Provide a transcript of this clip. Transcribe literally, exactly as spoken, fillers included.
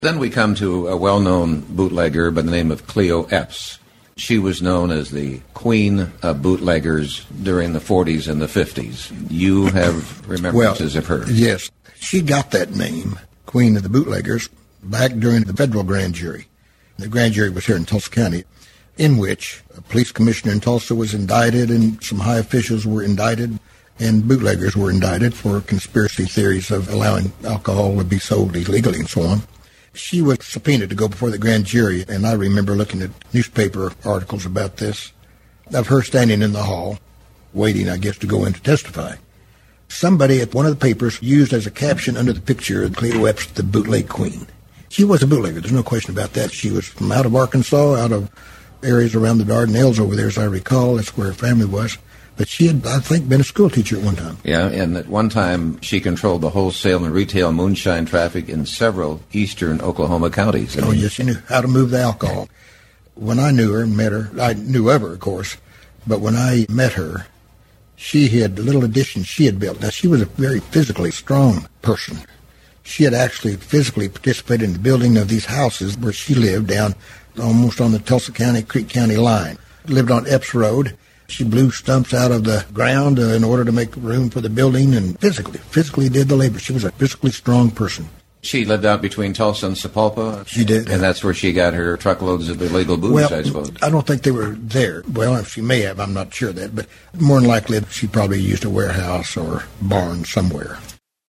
Then we come to a well-known bootlegger by the name of Cleo Epps. She was known as the queen of bootleggers during the forties and the fifties. You have remembrances well, of her. Yes. She got that name, Queen of the Bootleggers, back during the federal grand jury. The grand jury was here in Tulsa County, in which a police commissioner in Tulsa was indicted and some high officials were indicted, and bootleggers were indicted for conspiracy theories of allowing alcohol to be sold illegally and so on. She was subpoenaed to go before the grand jury, and I remember looking at newspaper articles about this, of her standing in the hall, waiting, I guess, to go in to testify. Somebody at one of the papers used as a caption under the picture of Cleo Epps, the bootleg queen. She was a bootlegger, there's no question about that. She was from out of Arkansas, out of areas around the Dardanelles over there, as I recall. That's where her family was. But she had, I think, been a school teacher at one time. Yeah, and at one time she controlled the wholesale and retail moonshine traffic in several eastern Oklahoma counties. Oh, yes, she knew how to move the alcohol. When I knew her and met her, I knew of her, of course, but when I met her, she had little additions she had built. Now, she was a very physically strong person. She had actually physically participated in the building of these houses where she lived down almost on the Tulsa County, Creek County line. Lived on Epps Road. She blew stumps out of the ground uh, in order to make room for the building, and physically, physically did the labor. She was a physically strong person. She lived out between Tulsa and Sapulpa? She did. And that's where she got her truckloads of illegal booze, well, I suppose. I don't think they were there. Well, she may have, I'm not sure of that, but more than likely she probably used a warehouse or barn somewhere.